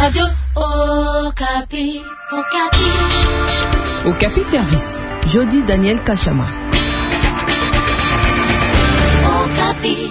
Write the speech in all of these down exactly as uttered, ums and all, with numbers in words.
Radio Okapi. Okapi. Okapi Service. Jody Daniel Kachama. Okapi.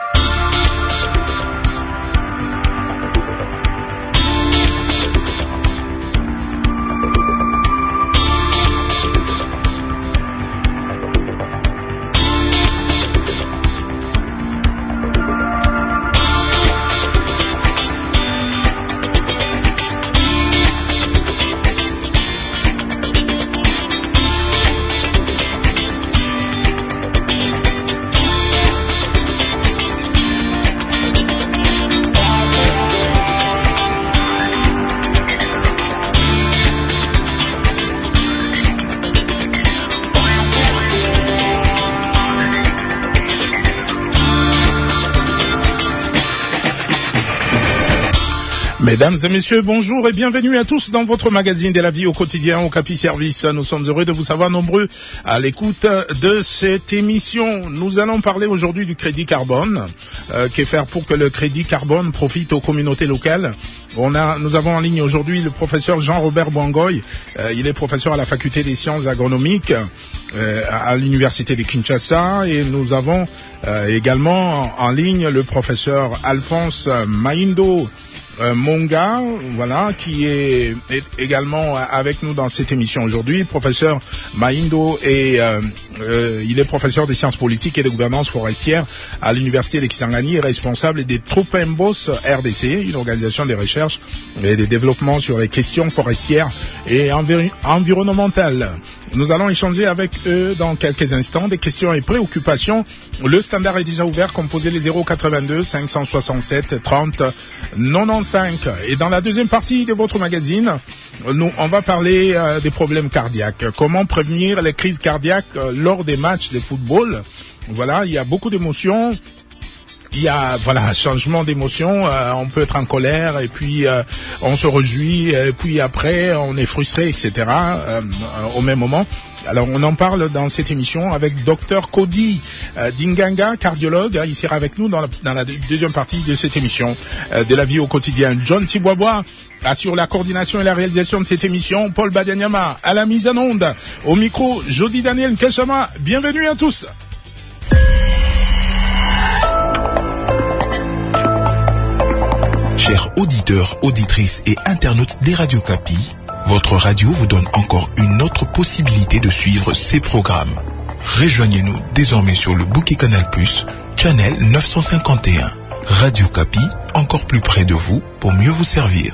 Mesdames et messieurs, bonjour et bienvenue à tous dans votre magazine de la vie au quotidien Okapi Service. Nous sommes heureux de vous savoir nombreux à l'écoute de cette émission. Nous allons parler aujourd'hui du crédit carbone. Euh, que faire pour que le crédit carbone profite aux communautés locales? On a, nous avons en ligne aujourd'hui le professeur Jean-Robert Bwangoy. Euh, il est professeur à la faculté des sciences agronomiques euh, à l'université de Kinshasa. Et nous avons euh, également en ligne le professeur Alphonse Maindo Euh, Monga, voilà, qui est, est également avec nous dans cette émission aujourd'hui. Professeur Maindo est, euh, euh, il est professeur des sciences politiques et de gouvernance forestière à l'université de Kisangani et responsable des Tropembos R D C, une organisation de recherche et de développement sur les questions forestières et envir- environnementales. Nous allons échanger avec eux dans quelques instants des questions et préoccupations. Le standard est déjà ouvert, composez les zéro quatre-vingt-deux cinq cent soixante-sept trente quatre-vingt-quinze. Et dans la deuxième partie de votre magazine, nous, on va parler euh, des problèmes cardiaques. Comment prévenir les crises cardiaques euh, lors des matchs de football? Voilà, il y a beaucoup d'émotions. Il y a, voilà, changement d'émotion, euh, on peut être en colère et puis euh, on se réjouit et puis après on est frustré, et cetera euh, au même moment. Alors on en parle dans cette émission avec docteur Cody euh, Dinganga, cardiologue. Il sera avec nous dans la, dans la deuxième partie de cette émission euh, de la vie au quotidien. John Tibwabwa assure la coordination et la réalisation de cette émission. Paul Badianyama à la mise en onde. Au micro, Jody Daniel Kachama. Bienvenue à tous. Chers auditeurs, auditrices et internautes des Radio Okapi, votre radio vous donne encore une autre possibilité de suivre ces programmes. Rejoignez-nous désormais sur le bouquet Canal plus, channel neuf cent cinquante et un. Radio Okapi, encore plus près de vous pour mieux vous servir.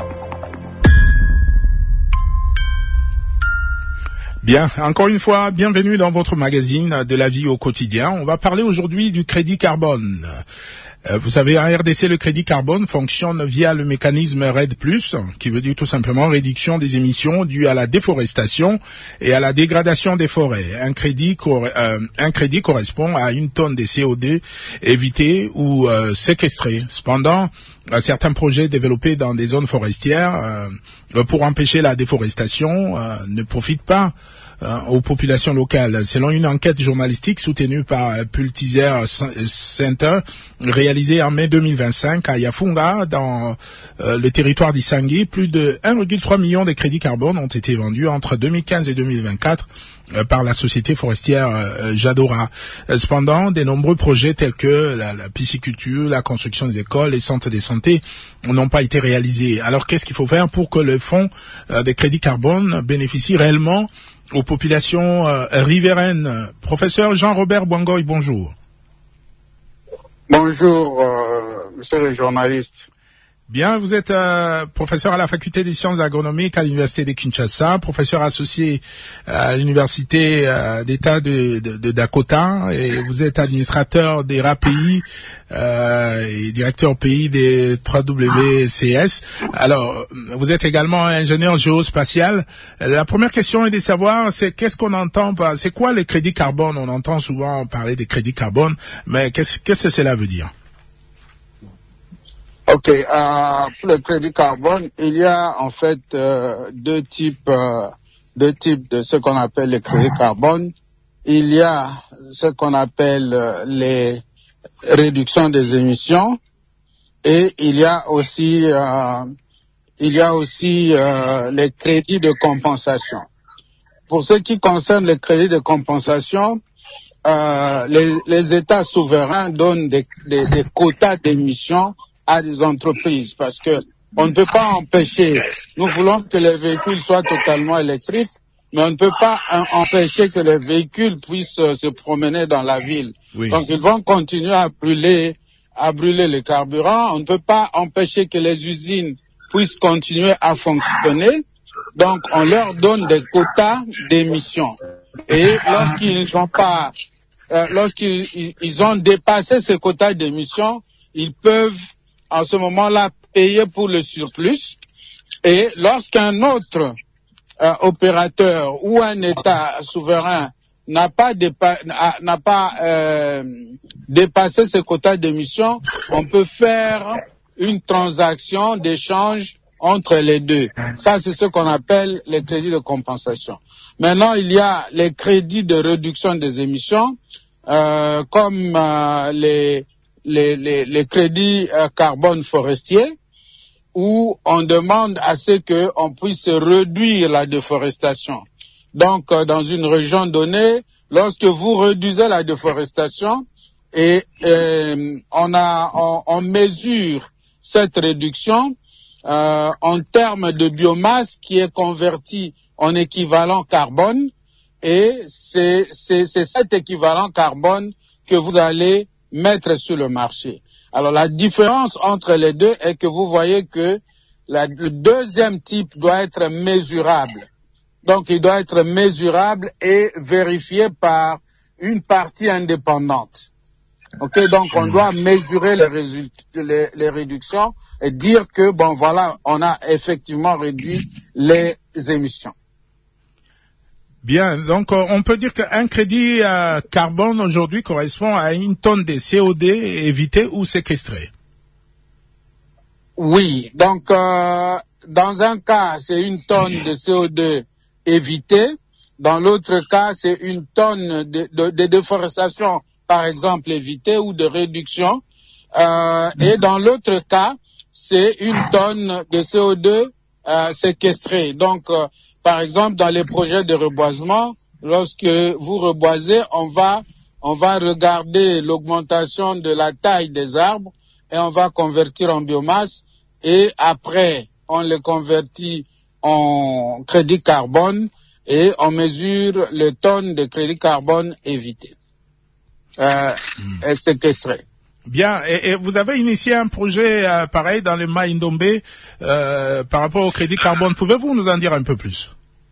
Bien, encore une fois, bienvenue dans votre magazine de la vie au quotidien. On va parler aujourd'hui du crédit carbone. Vous savez, en R D C, le crédit carbone fonctionne via le mécanisme R E D plus, qui veut dire tout simplement réduction des émissions dues à la déforestation et à la dégradation des forêts. Un crédit, cor- euh, un crédit correspond à une tonne de C O deux évitée ou euh, séquestrée. Cependant, euh, certains projets développés dans des zones forestières euh, pour empêcher la déforestation euh, ne profitent pas aux populations locales. Selon une enquête journalistique soutenue par Pulitzer Center, réalisée en mai deux mille vingt-cinq à Yafunga, dans euh, le territoire d'Isangui, plus de un virgule trois million de crédits carbone ont été vendus entre deux mille quinze et deux mille vingt-quatre euh, par la société forestière euh, Jadora. Euh, cependant, de nombreux projets tels que la, la pisciculture, la construction des écoles, les centres de santé n'ont pas été réalisés. Alors, qu'est-ce qu'il faut faire pour que le fonds euh, des crédits carbone bénéficie réellement aux populations euh, riveraines? Professeur Jean-Robert Bwangoy, bonjour. Bonjour, euh, monsieur le journaliste. Bien, vous êtes euh, professeur à la faculté des sciences agronomiques à l'université de Kinshasa, professeur associé à l'université euh, d'État de, de, de Dakota, et vous êtes administrateur des R A P I euh, et directeur pays des trois W C S. Alors, vous êtes également ingénieur géospatial. La première question est de savoir, c'est qu'est-ce qu'on entend par, c'est quoi le crédit carbone? On entend souvent parler des crédits carbone, mais qu'est-ce, qu'est-ce que cela veut dire? Ok, euh, pour le crédit carbone, il y a en fait euh, deux types, euh, deux types de ce qu'on appelle le crédit carbone. Il y a ce qu'on appelle euh, les réductions des émissions et il y a aussi euh, il y a aussi euh, les crédits de compensation. Pour ce qui concerne les crédits de compensation, euh, les, les États souverains donnent des, des, des quotas d'émissions à des entreprises parce que on ne peut pas empêcher. Nous voulons que les véhicules soient totalement électriques, mais on ne peut pas empêcher que les véhicules puissent euh, se promener dans la ville. Oui. Donc ils vont continuer à brûler, à brûler le carburant. On ne peut pas empêcher que les usines puissent continuer à fonctionner. Donc on leur donne des quotas d'émissions. Et lorsqu'ils n'ont pas, euh, lorsqu'ils ils, ils ont dépassé ces quotas d'émissions, ils peuvent en ce moment-là payer pour le surplus. Et lorsqu'un autre euh, opérateur ou un État souverain n'a pas, dépa n'a pas euh, dépassé ces quotas d'émissions, on peut faire une transaction d'échange entre les deux. Ça, c'est ce qu'on appelle les crédits de compensation. Maintenant, il y a les crédits de réduction des émissions, euh, comme euh, les, les, les, les crédits euh, carbone forestier, où on demande à ce qu'on puisse réduire la déforestation. Donc, euh, dans une région donnée, lorsque vous réduisez la déforestation, et euh, on, a, on, on mesure cette réduction euh, en termes de biomasse qui est convertie en équivalent carbone, et c'est cet équivalent carbone que vous allez mettre sur le marché. Alors la différence entre les deux est que vous voyez que la, le deuxième type doit être mesurable. Donc il doit être mesurable et vérifié par une partie indépendante. Ok, donc on doit mesurer les, résultats, les, les réductions et dire que bon voilà, on a effectivement réduit les émissions. Bien, donc on peut dire qu'un crédit euh, carbone aujourd'hui correspond à une tonne de C O deux évitée ou séquestrée. Oui, donc euh, dans un cas c'est une tonne de C O deux évitée, dans l'autre cas c'est une tonne de, de, de déforestation par exemple évitée ou de réduction, euh, et dans l'autre cas c'est une tonne de C O deux euh, séquestrée. Donc euh, par exemple, dans les projets de reboisement, lorsque vous reboisez, on va, on va regarder l'augmentation de la taille des arbres et on va convertir en biomasse et après, on le convertit en crédit carbone et on mesure les tonnes de crédit carbone évitées euh, mmh. et séquestrées. Bien, et, et vous avez initié un projet euh, pareil dans le Mai-Ndombe euh, par rapport au crédit carbone. Pouvez-vous nous en dire un peu plus?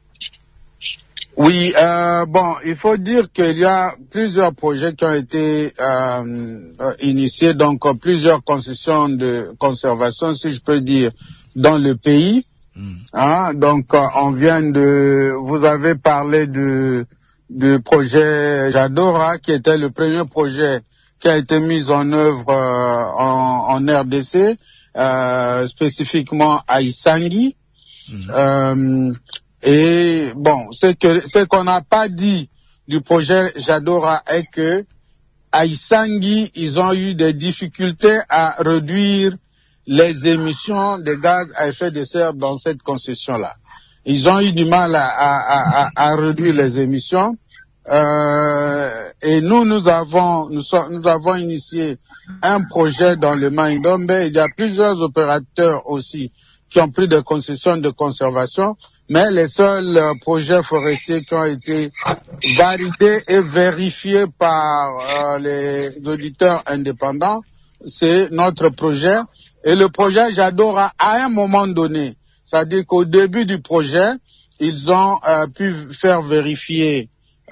Oui, euh, bon, il faut dire qu'il y a plusieurs projets qui ont été euh, initiés, donc euh, plusieurs concessions de conservation, si je peux dire, dans le pays. Mm. Hein, donc, euh, on vient de, vous avez parlé de du projet Jadora, qui était le premier projet qui a été mis en œuvre euh, en, en R D C, euh, spécifiquement à Isangi. Mm. Euh, et bon, ce que ce qu'on n'a pas dit du projet Jadora est que à Isangi, ils ont eu des difficultés à réduire les émissions de gaz à effet de serre dans cette concession-là. Ils ont eu du mal à, à, à, à réduire les émissions. Euh, et nous, nous avons, nous, so, nous avons initié un projet dans le Mai-Ndombe. Il y a plusieurs opérateurs aussi qui ont pris des concessions de conservation, mais les seuls euh, projets forestiers qui ont été validés et vérifiés par euh, les auditeurs indépendants, c'est notre projet. Et le projet Jadora, à un moment donné, c'est-à-dire qu'au début du projet, ils ont euh, pu faire vérifier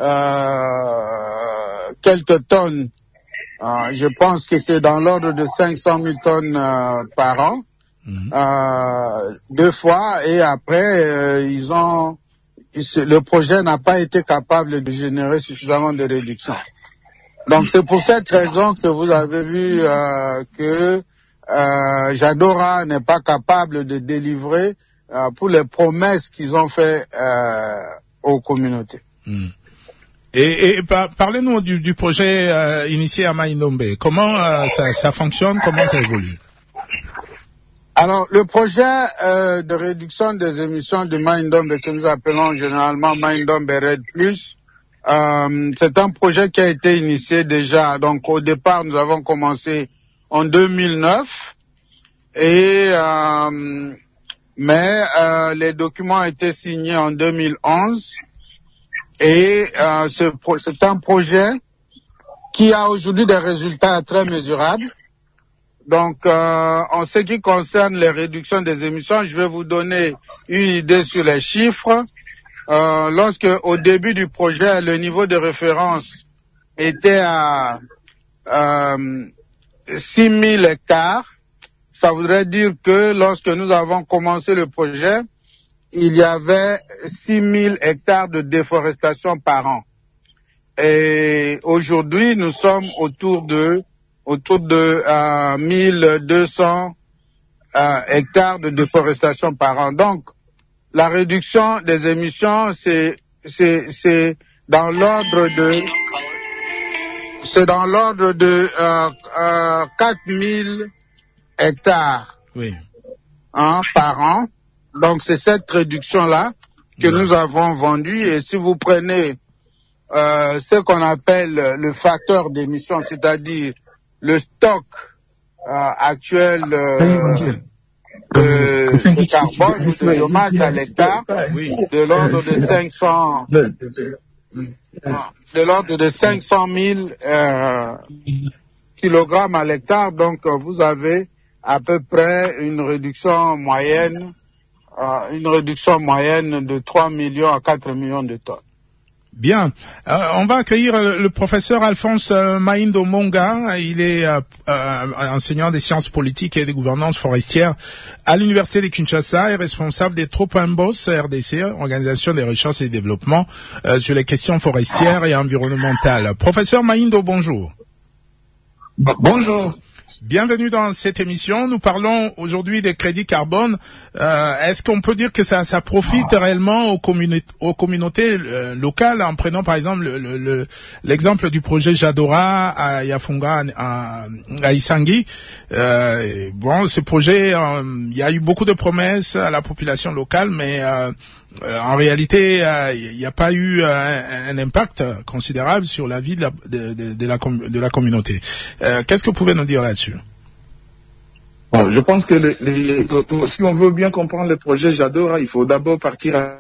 Euh, quelques tonnes, euh, je pense que c'est dans l'ordre de cinq cent mille tonnes euh, par an, mmh. euh, deux fois, et après euh, ils ont, le projet n'a pas été capable de générer suffisamment de réduction. Donc c'est pour cette raison que vous avez vu euh, que euh, Jadora n'est pas capable de délivrer euh, pour les promesses qu'ils ont fait euh, aux communautés. Mmh. Et, et par, parlez-nous du, du projet euh, initié à Mai-Ndombe. Comment euh, ça, ça fonctionne, comment ça évolue? Alors, le projet euh, de réduction des émissions de Maindombe, que nous appelons généralement Maindombe Red Plus, euh, c'est un projet qui a été initié déjà. Donc, au départ, nous avons commencé en deux mille neuf, et euh, mais euh, les documents ont été signés en deux mille onze, et euh, ce, c'est un projet qui a aujourd'hui des résultats très mesurables. Donc, euh, en ce qui concerne les réductions des émissions, je vais vous donner une idée sur les chiffres. Euh, lorsque, au début du projet, le niveau de référence était à euh, six mille hectares, ça voudrait dire que lorsque nous avons commencé le projet, il y avait six mille hectares de déforestation par an. Et aujourd'hui, nous sommes autour de autour de euh, mille deux cents euh, hectares de déforestation par an. Donc, la réduction des émissions, c'est c'est c'est dans l'ordre de c'est dans l'ordre de euh, euh, quatre mille hectares oui. hein, par an. Donc, c'est cette réduction-là que oui. nous avons vendue. Et si vous prenez euh, ce qu'on appelle le facteur d'émission, c'est-à-dire le stock euh, actuel euh, de, de carbone ou de biomasse à l'hectare, oui. de l'ordre de cinq cents, de l'ordre de cinq cent mille euh, kilogrammes à l'hectare. Donc, vous avez à peu près une réduction moyenne, euh, une réduction moyenne de trois millions à quatre millions de tonnes. Bien. Euh, on va accueillir le, le professeur Alphonse euh, Maindo Monga. Il est euh, euh, enseignant des sciences politiques et de gouvernance forestière à l'université de Kinshasa et responsable des Tropambos R D C, Organisation des recherches et du développement euh, sur les questions forestières et environnementales. Professeur Maindo, bonjour. Bonjour. Bienvenue dans cette émission. Nous parlons aujourd'hui des crédits carbone. Euh, est-ce qu'on peut dire que ça, ça profite réellement aux, communi- aux communautés euh, locales, en prenant par exemple le, le, le, l'exemple du projet Jadora à Yafunga, à, à Isangi. Euh, bon, ce projet, il euh, y a eu beaucoup de promesses à la population locale, mais euh, euh, en réalité, il euh, n'y a pas eu euh, un, un impact considérable sur la vie de la, de, de, de la, com- de la communauté. Euh, qu'est-ce que vous pouvez nous dire là-dessus? Bon, je pense que les, les, pour, si on veut bien comprendre le projet Jadora, il faut d'abord partir à,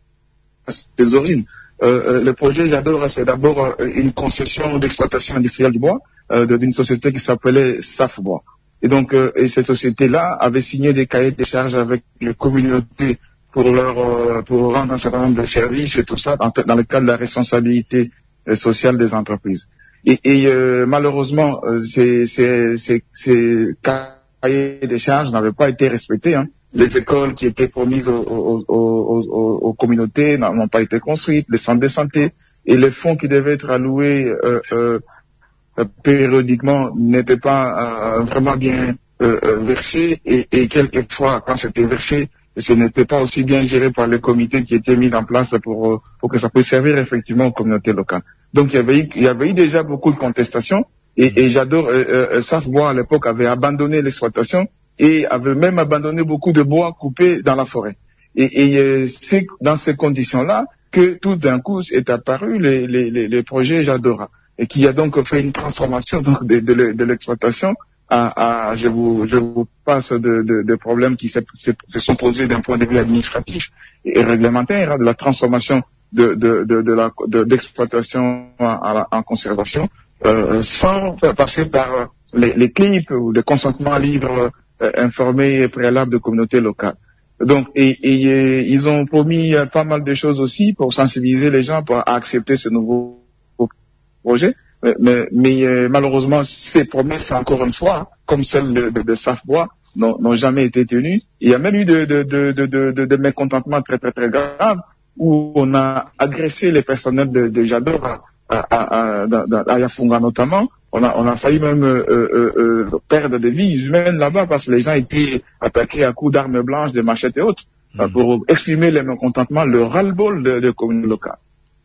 à ses origines. Euh, le projet Jadora, c'est d'abord une concession d'exploitation industrielle du bois euh, d'une société qui s'appelait Safbois. Et donc, euh, et cette société-là avait signé des cahiers de charges avec les communautés pour leur euh, pour rendre un certain nombre de services et tout ça dans, dans le cadre de la responsabilité euh, sociale des entreprises. Et, et euh, malheureusement, euh, ces, ces, ces, ces cahiers de charges n'avaient pas été respectés. Hein. Les écoles qui étaient promises aux, aux, aux, aux, aux communautés n'ont pas été construites, les centres de santé et les fonds qui devaient être alloués euh, euh, périodiquement n'étaient pas euh, vraiment bien euh, versés et, et quelquefois, quand c'était versé, ce n'était pas aussi bien géré par les comités qui étaient mis en place pour, pour que ça puisse servir effectivement aux communautés locales. Donc il y avait eu, il y avait eu déjà beaucoup de contestations et, et j'adore, euh, euh, Safbois à l'époque avait abandonné l'exploitation et avait même abandonné beaucoup de bois coupés dans la forêt. Et, et euh, c'est dans ces conditions-là que tout d'un coup est apparu les, les, les, les projets Jadora et qui a donc fait une transformation donc, de, de, de l'exploitation à, à je vous je vous passe de, de, de problèmes qui se, se, se sont posés d'un point de vue administratif et réglementaire, hein, de la transformation de de de, de la de, d'exploitation en, en conservation euh, sans faire passer par les, les clips ou les consentements libres euh, informés et préalables de communautés locales. Donc et, et, et ils ont promis pas mal de choses aussi pour sensibiliser les gens pour accepter ce nouveau projet. Mais, mais, mais euh, malheureusement, ces promesses, encore une fois, comme celles de, de, de Safbois, n'ont, n'ont jamais été tenues. Il y a même eu de, de, de, de, de, de mécontentements très, très, très graves où on a agressé les personnels de, de Jadora à, à, à, à, à Yafunga notamment. On a, on a failli même euh, euh, euh, perdre des vies humaines là-bas parce que les gens étaient attaqués à coups d'armes blanches, de machettes et autres, mmh. pour exprimer les mécontentements, le ras-le-bol de, de communautés locales.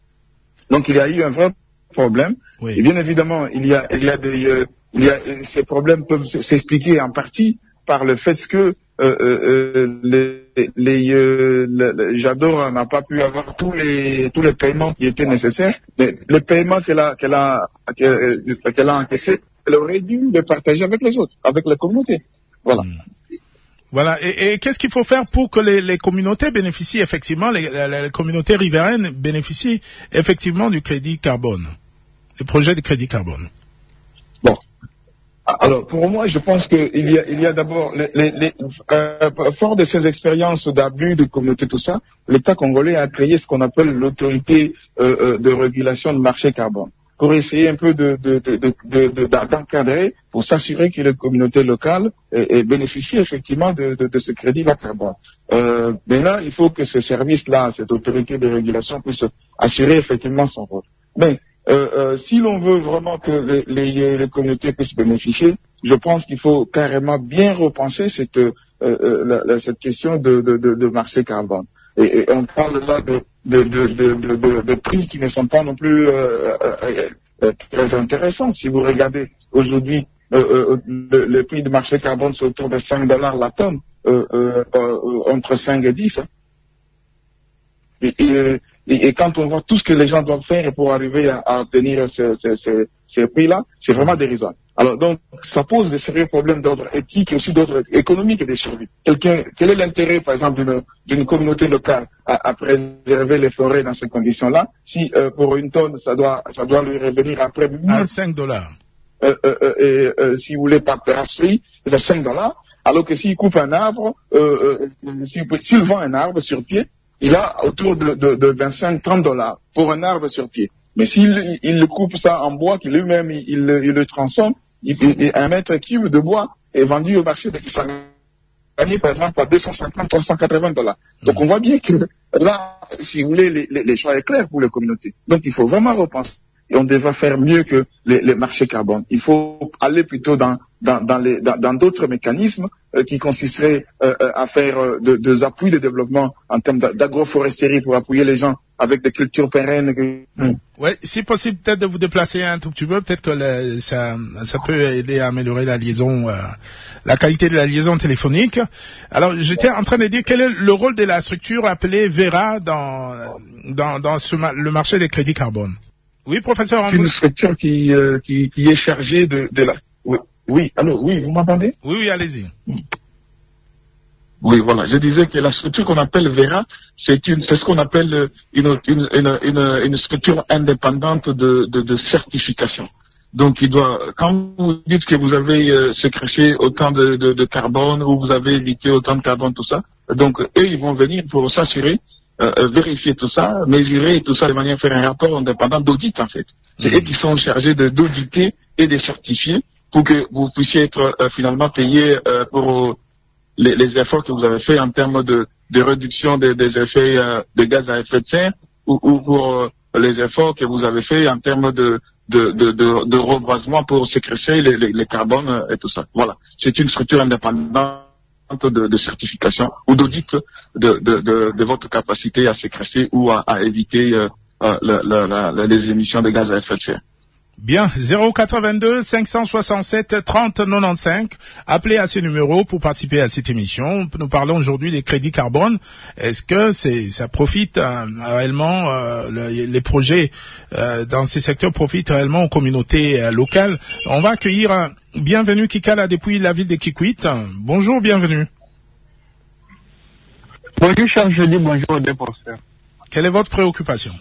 Donc il y a eu un vrai problème. Oui. Et bien évidemment, il y a, il y a des, euh, il y a, ces problèmes peuvent s'expliquer en partie par le fait que euh, euh, les, les, euh, le, le Jador n'a pas pu avoir tous les tous les paiements qui étaient nécessaires. Mais le paiement qu'elle a qu'elle a qu'elle, qu'elle a encaissé, elle aurait dû le partager avec les autres, avec la communauté. Voilà. Mmh. Voilà. Et, et qu'est-ce qu'il faut faire pour que les, les communautés bénéficient effectivement, les, les, les communautés riveraines bénéficient effectivement du crédit carbone, du projet de crédit carbone? Bon. Alors, pour moi, je pense qu'il y a, il y a d'abord, les, les, les, euh, fort de ces expériences d'abus de communauté, tout ça, l'État congolais a créé ce qu'on appelle l'autorité euh, de régulation de marché carbone, pour essayer un peu de, de, de, de, de, de, d'encadrer, pour s'assurer que les communautés locales et, et bénéficient effectivement de, de, de ce crédit-là carbone. Euh, maintenant, il faut que ce service-là, cette autorité de régulation, puisse assurer effectivement son rôle. Mais Euh, euh, si l'on veut vraiment que les, les, les communautés puissent bénéficier, je pense qu'il faut carrément bien repenser cette, euh, euh, la, la, cette question de, de, de, de marché carbone. Et, et on parle là de, de, de, de, de, de, de prix qui ne sont pas non plus euh, euh, euh, très intéressants. Si vous regardez aujourd'hui, euh, euh, le, le prix du marché carbone c'est autour de cinq dollars la tonne, euh, euh, euh, entre cinq et dix. Hein. Et, et, et, et quand on voit tout ce que les gens doivent faire pour arriver à, à obtenir ce, ce, ce, ces prix-là, c'est vraiment dérisoire. Alors donc, ça pose des sérieux problèmes d'ordre éthique et aussi d'ordre économique et de survie. Quelqu'un, quel est l'intérêt, par exemple, d'une, d'une communauté locale à, à préserver les forêts dans ces conditions-là, si euh, pour une tonne, ça doit, ça doit lui revenir après à cinq dollars. Euh, euh, euh, et euh, si vous voulez par brasserie, c'est cinq dollars. Alors que s'il coupe un arbre, euh, euh, s'il, s'il vend un arbre sur pied, il a autour de, de, de vingt-cinq à trente dollars pour un arbre sur pied. Mais s'il il le coupe ça en bois, qu'il lui-même il, il, il le transforme, il, il, un mètre cube de bois est vendu au marché de ça gagne par exemple à deux cent cinquante à trois cent quatre-vingts dollars. Donc on voit bien que là, si vous voulez, les, les, les choix est clair pour les communautés. Donc il faut vraiment repenser. Et on devrait faire mieux que les, les marchés carbone. Il faut aller plutôt dans, dans, dans, les, dans, dans d'autres mécanismes euh, qui consisteraient euh, à faire euh, de, des appuis de développement en termes d'agroforesterie pour appuyer les gens avec des cultures pérennes. Mm. Oui, si possible, peut-être de vous déplacer un tout petit peu, peut-être que le, ça, ça peut aider à améliorer la liaison, euh, la qualité de la liaison téléphonique. Alors, j'étais en train de dire quel est le rôle de la structure appelée Vera dans, dans, dans ce, le marché des crédits carbone. Oui, professeur. C'est une structure qui, euh, qui, qui est chargée de, de la... Oui, oui, allô, oui, vous m'entendez? Oui, oui, allez-y. Oui, voilà. Je disais que la structure qu'on appelle Vera, c'est une, c'est ce qu'on appelle une, une, une, une, une structure indépendante de, de, de certification. Donc, il doit, quand vous dites que vous avez euh, sécrété autant de, de, de carbone ou vous avez évité autant de carbone, tout ça, donc eux, ils vont venir pour s'assurer Euh, vérifier tout ça, mesurer tout ça de manière à faire un rapport indépendant d'audit en fait. C'est mmh. eux qui sont chargés de d'auditer et de certifier pour que vous puissiez être euh, finalement payé euh, pour euh, les, les efforts que vous avez fait en termes de, de réduction des, des effets euh, de gaz à effet de serre ou, ou pour euh, les efforts que vous avez fait en termes de de, de, de, de reboisement pour sécréter les, les, les carbones et tout ça. Voilà. C'est une structure indépendante De, de certification ou d'audit de, de, de, de votre capacité à séquestrer ou à, à éviter euh, euh, la, la, la, les émissions de gaz à effet de serre. Bien, zéro quatre-vingt-deux cinq cent soixante-sept trente quatre-vingt-quinze. Appelez à ces numéros pour participer à cette émission. Nous parlons aujourd'hui des crédits carbone. Est-ce que c'est, ça profite euh, réellement, euh, le, les projets euh, dans ces secteurs profitent réellement aux communautés euh, locales? On va accueillir un bienvenu Kikala depuis la ville de Kikwit. Bonjour, bienvenue. Bonjour, cher jeudi, bonjour aux deux professeurs. Quelle est votre préoccupation?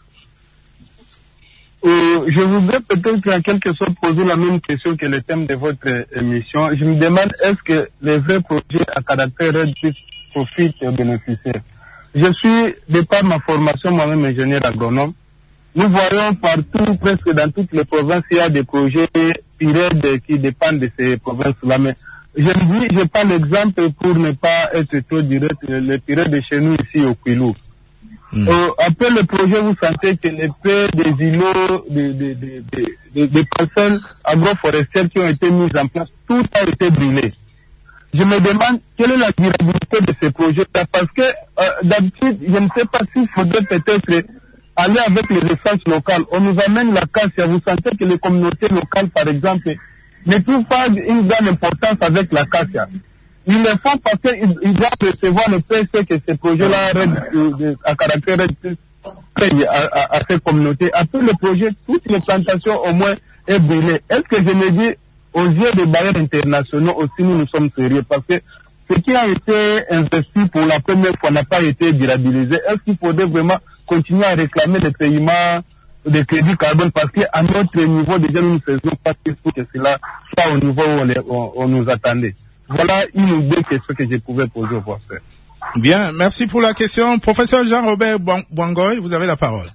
Euh, je voudrais peut-être en quelque sorte poser la même question que le thème de votre émission. Je me demande, est-ce que les vrais projets à caractère réduit profitent aux bénéficiaires? Je suis, de par ma formation, moi-même ingénieur agronome, nous voyons partout, presque dans toutes les provinces, il y a des projets pirates qui dépendent de ces provinces-là. Mais je me dis, je prends l'exemple pour ne pas être trop direct, les pirates de chez nous ici au Kwilu. Mmh. Euh, après le projet, vous sentez que les près des îlots, des de, de, de, de, de parcelles agroforestières qui ont été mises en place, tout a été brûlé. Je me demande quelle est la durabilité de ces projets-là, parce que euh, d'habitude, je ne sais pas s'il faudrait peut-être aller avec les essences locales. On nous amène la cassia. Vous sentez que les communautés locales, par exemple, ne trouvent pas une grande importance avec la cassia. ils le font parce qu'ils ils doivent recevoir le P C que ces projets-là à caractère payent à, à, à ces communautés. Après le projet, toutes les plantations au moins est brûlée. Est-ce que je me dis, aux yeux des bailleurs internationaux aussi, nous nous sommes sérieux parce que ce qui a été investi pour la première fois n'a pas été durabilisé. Est-ce qu'il faudrait vraiment continuer à réclamer des paiements de crédit carbone parce qu'à notre niveau, déjà, nous ne faisons pas tout pour que cela soit au niveau où on, les, on, on nous attendait. Voilà une ou deux questions que je pouvais poser au professeur. Bien, merci pour la question. Professeur Jean-Robert Bouangoy, vous avez la parole.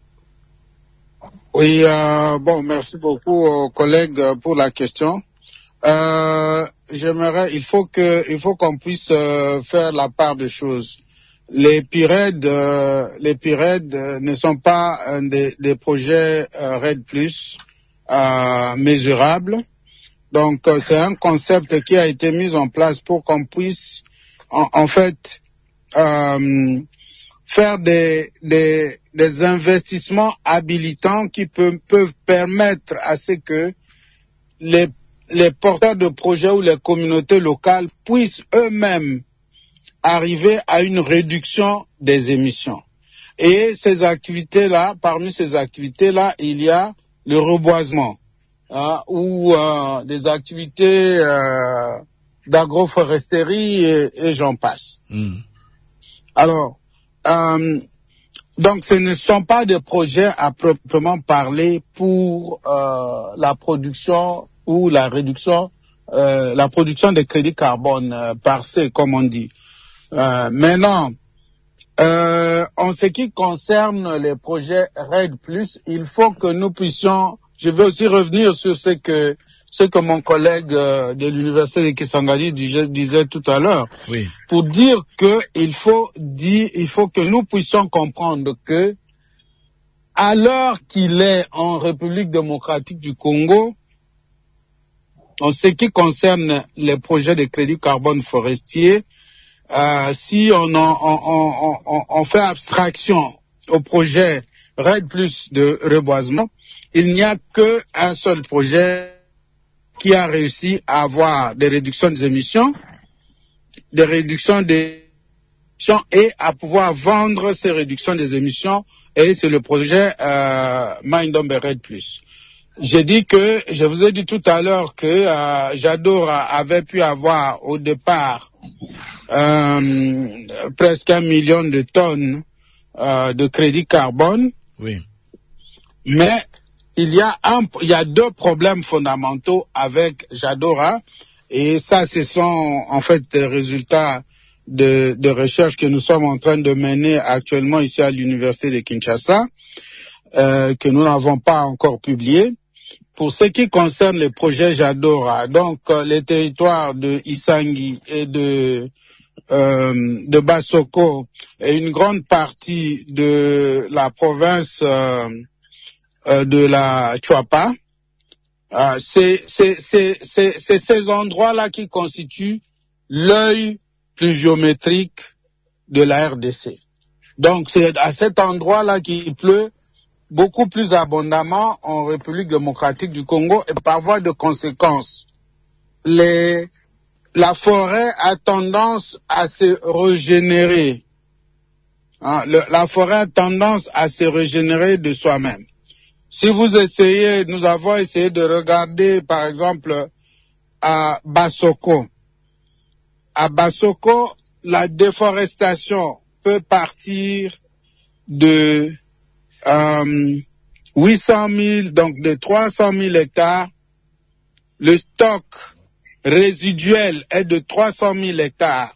Oui, euh, bon, merci beaucoup aux collègues pour la question. Euh, j'aimerais, il faut que, il faut qu'on puisse euh, faire la part des choses. Les PIRED, euh, les PIRED euh, ne sont pas euh, des, des projets euh, RED plus euh, mesurables. Donc, euh, c'est un concept qui a été mis en place pour qu'on puisse, en, en fait, euh, faire des, des, des investissements habilitants qui peut, peuvent permettre à ce que les, les porteurs de projets ou les communautés locales puissent eux-mêmes arriver à une réduction des émissions. Et ces activités-là, parmi ces activités-là, il y a le reboisement, hein, ou euh, des activités euh, d'agroforesterie et, et j'en passe. Mm. Alors, euh, donc ce ne sont pas des projets à proprement parler pour euh, la production ou la réduction, euh, la production de crédits carbone euh, par C, comme on dit. Euh, maintenant, euh, en ce qui concerne les projets RED plus, il faut que nous puissions, je vais aussi revenir sur ce que ce que mon collègue euh, de l'université de Kisangani disait, disait tout à l'heure, oui. Pour dire que il faut dire, il faut que nous puissions comprendre que à l'heure qu'il est en République démocratique du Congo, en ce qui concerne les projets de crédit carbone forestier, Euh, si on, en, on, on, on, on fait abstraction au projet RED plus de reboisement, il n'y a qu'un seul projet qui a réussi à avoir des réductions des émissions, des réductions des émissions et à pouvoir vendre ces réductions des émissions, et c'est le projet euh, Mindombe RED plus. J'ai dit que, je vous ai dit tout à l'heure que euh, Jador avait pu avoir au départ Euh, presque un million de tonnes euh, de crédit carbone. Oui. Mais il y a un, il y a deux problèmes fondamentaux avec Jadora, et ça, ce sont en fait des résultats de, de recherche que nous sommes en train de mener actuellement ici à l'université de Kinshasa, euh, que nous n'avons pas encore publié. Pour ce qui concerne les projets Jadora, donc euh, les territoires de Isangi et de Euh, de Bassoko et une grande partie de la province euh, euh, de la Chuapa, euh, c'est, c'est, c'est, c'est, c'est ces endroits-là qui constituent l'œil pluviométrique de la R D C. Donc c'est à cet endroit-là qu'il pleut beaucoup plus abondamment en République démocratique du Congo, et par voie de conséquence, les la forêt a tendance à se régénérer. Hein, le, la forêt a tendance à se régénérer de soi-même. Si vous essayez, nous avons essayé de regarder, par exemple, à Bassoko. À Bassoko, la déforestation peut partir de euh, huit cent mille, donc de trois cent mille hectares. Le stock résiduel est de trois cent mille hectares.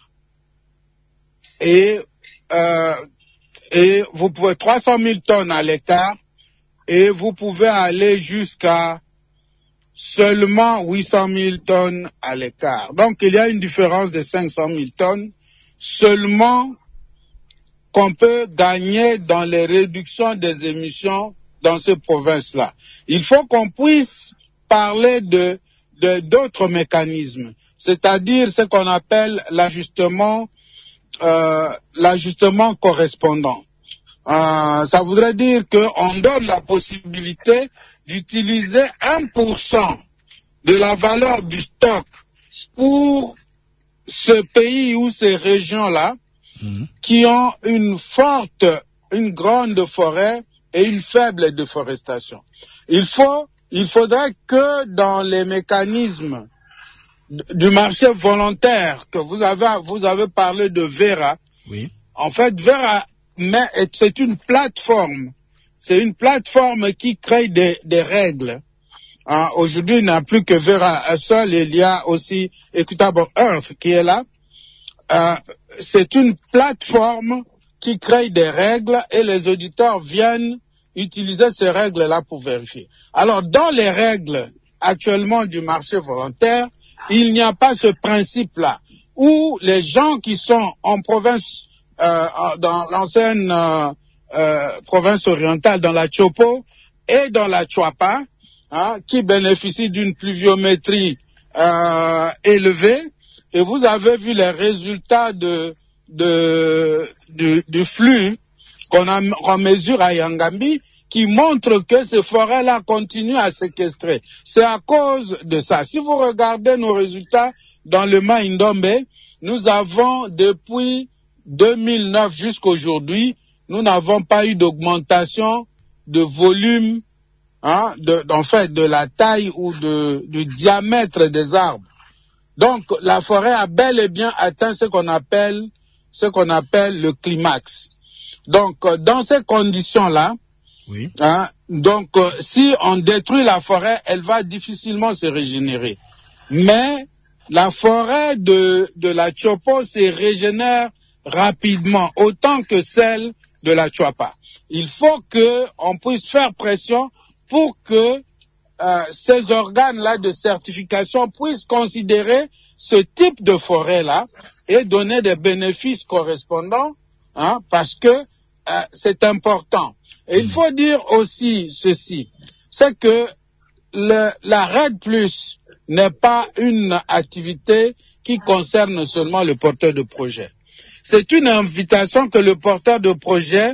Et, euh, et vous pouvez trois cent mille tonnes à l'hectare, et vous pouvez aller jusqu'à seulement huit cent mille tonnes à l'hectare. Donc il y a une différence de cinq cent mille tonnes seulement qu'on peut gagner dans les réductions des émissions dans ces provinces-là. Il faut qu'on puisse parler de de d'autres mécanismes, c'est-à-dire ce qu'on appelle l'ajustement euh, l'ajustement correspondant. Euh, ça voudrait dire qu'on donne la possibilité d'utiliser un pour cent de la valeur du stock pour ce pays ou ces régions-là mmh. qui ont une forte, une grande forêt et une faible déforestation. Il faut, il faudrait que dans les mécanismes du marché volontaire que vous avez, vous avez parlé de Vera. Oui. En fait, Vera, mais c'est une plateforme. C'est une plateforme qui crée des, des règles. Hein, aujourd'hui, il n'y a plus que Vera seul. Il y a aussi Equitable Earth qui est là. Euh, c'est une plateforme qui crée des règles et les auditeurs viennent utiliser ces règles-là pour vérifier. Alors, dans les règles actuellement du marché volontaire, il n'y a pas ce principe-là où les gens qui sont en province, euh, dans l'ancienne euh, euh, province orientale, dans la Chopo et dans la Chuapa, hein, qui bénéficient d'une pluviométrie euh, élevée, et vous avez vu les résultats de, de, de, du flux qu'on a, qu'on mesure à Yangambi, qui montre que ces forêts-là continuent à séquestrer. C'est à cause de ça. Si vous regardez nos résultats dans le Maïndombe, nous avons depuis deux mille neuf jusqu'aujourd'hui, nous n'avons pas eu d'augmentation de volume, hein, de, en fait, de la taille ou de, du diamètre des arbres. Donc, la forêt a bel et bien atteint ce qu'on appelle, ce qu'on appelle le climax. Donc, dans ces conditions-là, oui. Hein, donc, euh, si on détruit la forêt, elle va difficilement se régénérer. Mais la forêt de, de la Chopo se régénère rapidement, autant que celle de la Chuapa. Il faut qu'on puisse faire pression pour que euh, ces organes-là de certification puissent considérer ce type de forêt-là et donner des bénéfices correspondants, hein, parce que euh, c'est important. Et il faut dire aussi ceci, c'est que le, la RED plus n'est pas une activité qui concerne seulement le porteur de projet. C'est une invitation que le porteur de projet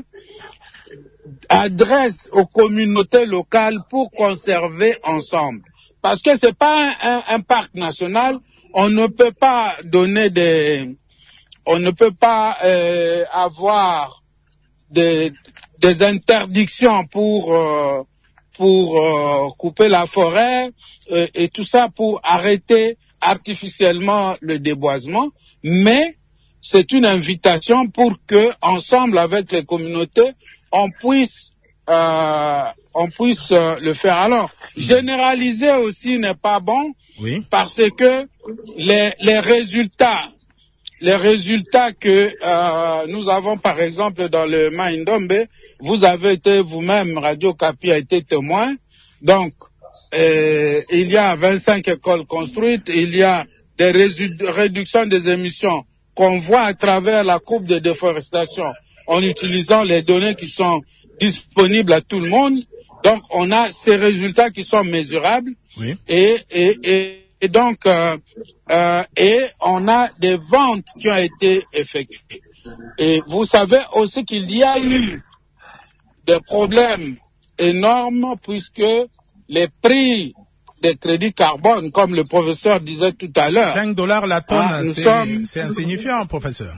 adresse aux communautés locales pour conserver ensemble. Parce que c'est pas un, un, un parc national, on ne peut pas donner des, on ne peut pas euh, avoir des, des interdictions pour euh, pour euh, couper la forêt euh, et tout ça pour arrêter artificiellement le déboisement, mais c'est une invitation pour que, ensemble avec les communautés, on puisse euh, on puisse euh, le faire. Alors, généraliser aussi n'est pas bon, oui, parce que les les résultats les résultats que euh, nous avons, par exemple, dans le Maïndombe, vous avez été vous-même, Radio Kapi a été témoin. Donc, euh, il y a vingt-cinq écoles construites, il y a des réductions des émissions qu'on voit à travers la courbe de déforestation en utilisant les données qui sont disponibles à tout le monde. Donc, on a ces résultats qui sont mesurables. Oui. Et, et, et Et donc, euh, euh, et on a des ventes qui ont été effectuées. Et vous savez aussi qu'il y a eu des problèmes énormes puisque les prix des crédits carbone, comme le professeur disait tout à l'heure... cinq dollars la tonne, hein, c'est sommes... insignifiant, professeur.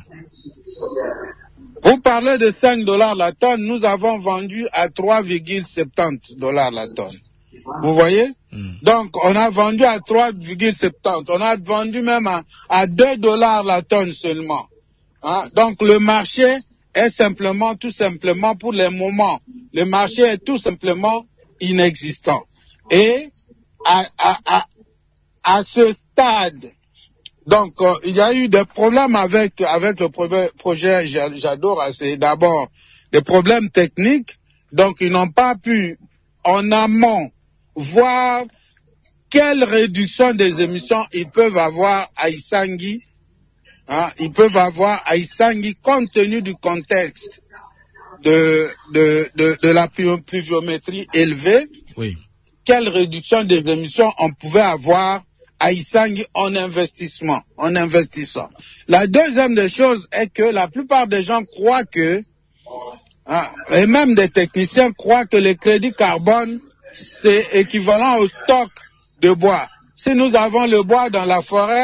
Vous parlez de cinq dollars la tonne, nous avons vendu à trois virgule soixante-dix dollars la tonne. Vous voyez? Mm. Donc, on a vendu à trois virgule soixante-dix. On a vendu même à, à deux dollars la tonne seulement. Hein? Donc, le marché est simplement, tout simplement, pour le moment, le marché est tout simplement inexistant. Et à, à, à, à ce stade, donc, euh, il y a eu des problèmes avec, avec le pro- projet J'adore. C'est d'abord des problèmes techniques. Donc, ils n'ont pas pu, en amont, voir quelle réduction des émissions ils peuvent avoir à Issangi, hein, ils peuvent avoir à Issangi compte tenu du contexte de, de, de, de la pluviométrie élevée. Oui. Quelle réduction des émissions on pouvait avoir à Issangi en investissement, en investissant. La deuxième des choses est que la plupart des gens croient que, hein, et même des techniciens croient que les crédits carbone c'est équivalent au stock de bois. Si nous avons le bois dans la forêt,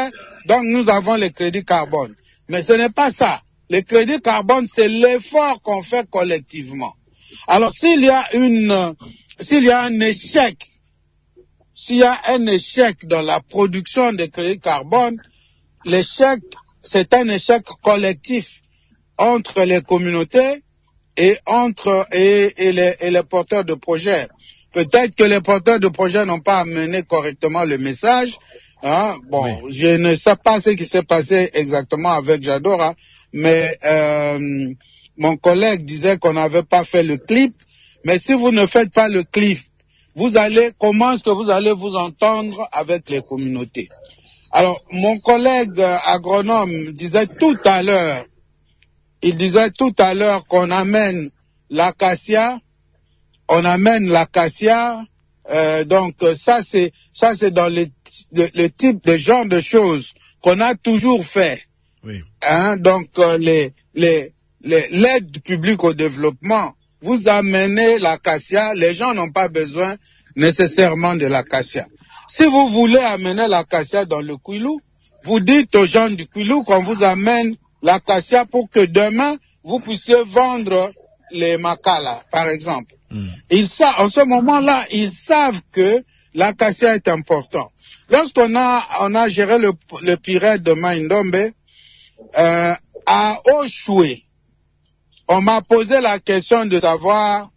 donc nous avons les crédits carbone. Mais ce n'est pas ça. Les crédits carbone, c'est l'effort qu'on fait collectivement. Alors s'il y a une, s'il y a un échec, s'il y a un échec dans la production des crédits carbone, l'échec, c'est un échec collectif entre les communautés et entre et, et, les, et les porteurs de projets. Peut-être que les porteurs de projets n'ont pas amené correctement le message. Hein? Bon, oui. Je ne sais pas ce qui s'est passé exactement avec Jador, hein, mais euh, mon collègue disait qu'on n'avait pas fait le clip. Mais si vous ne faites pas le clip, vous allez, comment est-ce que vous allez vous entendre avec les communautés? Alors, mon collègue agronome disait tout à l'heure, il disait tout à l'heure qu'on amène l'acacia, on amène l'acacia, euh, donc ça c'est ça c'est dans le, le, le type de genre de choses qu'on a toujours fait. Oui. Hein, donc euh, les les les l'aide publique au développement, vous amenez l'acacia, les gens n'ont pas besoin nécessairement de l'acacia. Si vous voulez amener l'acacia dans le Kwilu, vous dites aux gens du Kwilu qu'on vous amène l'acacia pour que demain vous puissiez vendre les makala, par exemple. Mm. Ils savent, en ce moment-là, ils savent que l'acacia est important. Lorsqu'on a, on a géré le, le pirate de Maindombe, euh, à Oshwe, on m'a posé la question de savoir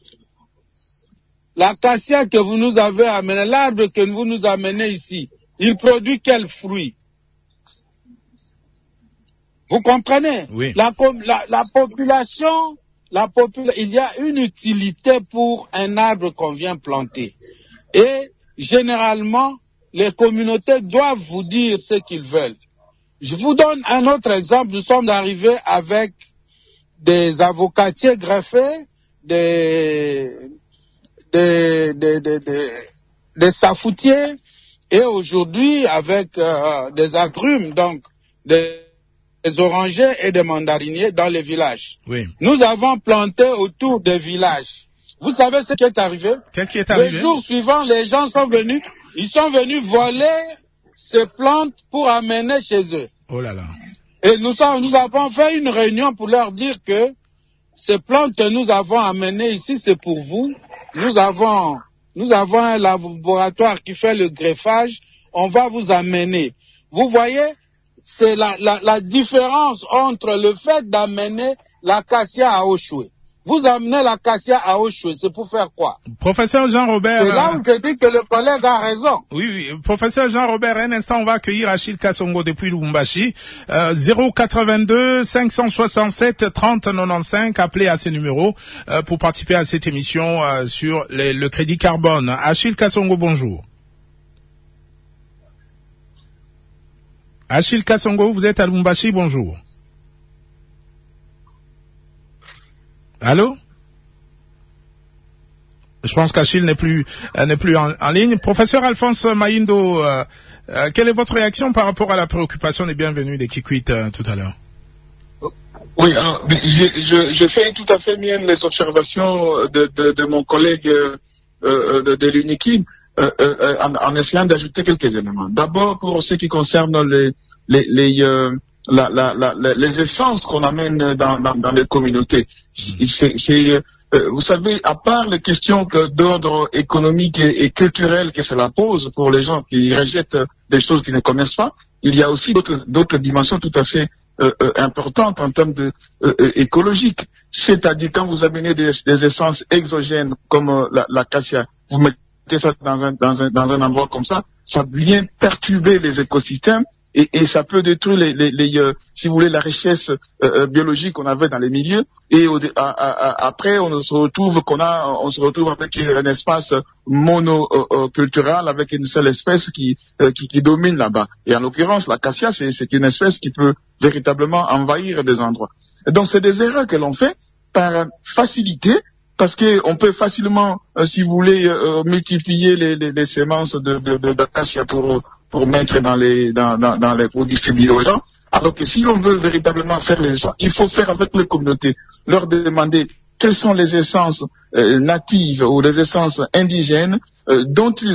l'acacia que vous nous avez amené, l'arbre que vous nous amenez ici, il produit quel fruit? Vous comprenez? Oui. La, la, la population, la popula... il y a une utilité pour un arbre qu'on vient planter. Et généralement, les communautés doivent vous dire ce qu'ils veulent. Je vous donne un autre exemple. Nous sommes arrivés avec des avocatiers greffés, des, des, des, des, des, des safoutiers, et aujourd'hui avec euh, des agrumes, donc des des orangers et des mandariniers dans les villages. Oui. Nous avons planté autour des villages. Vous savez ce qui est arrivé? Qu'est-ce qui est arrivé? Le jour suivant, les gens sont venus, ils sont venus voler ces plantes pour amener chez eux. Oh là là. Et nous, sommes, nous avons fait une réunion pour leur dire que ces plantes que nous avons amenées ici, c'est pour vous. Nous avons, nous avons un laboratoire qui fait le greffage. On va vous amener. Vous voyez? C'est la, la, la différence entre le fait d'amener l'acacia à Oshwe. Vous amenez l'acacia à Oshwe, c'est pour faire quoi? Professeur Jean-Robert... C'est là où je dis que le collègue a raison. Oui, oui. Professeur Jean-Robert, un instant, on va accueillir Achille Kassongo depuis Lubumbashi. Euh, zéro quatre-vingt-deux cinq cent soixante-sept trente quatre-vingt-quinze, appelez à ces numéros euh, pour participer à cette émission euh, sur les, le crédit carbone. Achille Kassongo, bonjour. Achille Kassongo, vous êtes à Lubumbashi, bonjour. Allô? Je pense qu'Achille n'est plus, euh, n'est plus en, en ligne. Professeur Alphonse Mayindo, euh, euh, quelle est votre réaction par rapport à la préoccupation des bienvenus des Kikwit euh, tout à l'heure? Oui, alors, je, je, je fais tout à fait mienne les observations de, de, de mon collègue euh, euh, de, de l'UNIKIM. Euh, euh, en, en essayant d'ajouter quelques éléments. D'abord, pour ce qui concerne les, les, les, euh, la, la, la, les essences qu'on amène dans, dans, dans les communautés. C'est, c'est, euh, vous savez, à part les questions que, d'ordre économique et, et culturel que cela pose pour les gens qui rejettent des choses qu'ils ne connaissent pas, il y a aussi d'autres, d'autres dimensions tout à fait euh, euh, importantes en termes de, euh, euh, écologiques. C'est-à-dire, quand vous amenez des, des essences exogènes comme euh, la, la cassia, vous mettez ça dans un, dans un, dans un endroit comme ça, ça vient perturber les écosystèmes et, et ça peut détruire les, les, les euh, si vous voulez, la richesse euh, biologique qu'on avait dans les milieux. Et au, à, à, après, on se retrouve qu'on a, on se retrouve avec un espace monoculturel euh, avec une seule espèce qui, euh, qui, qui domine là-bas. Et en l'occurrence, l'acacia, c'est, c'est une espèce qui peut véritablement envahir des endroits. Et donc, c'est des erreurs que l'on fait par facilité. Parce qu'on peut facilement, euh, si vous voulez, euh, multiplier les, les, les semences de, de, de, d'acacia pour, pour mettre dans les, dans, dans, dans les, pour distribuer aux gens. Alors que si on veut véritablement faire les essences, il faut faire avec les communautés, leur demander quelles sont les essences euh, natives ou les essences indigènes euh, dont ils ont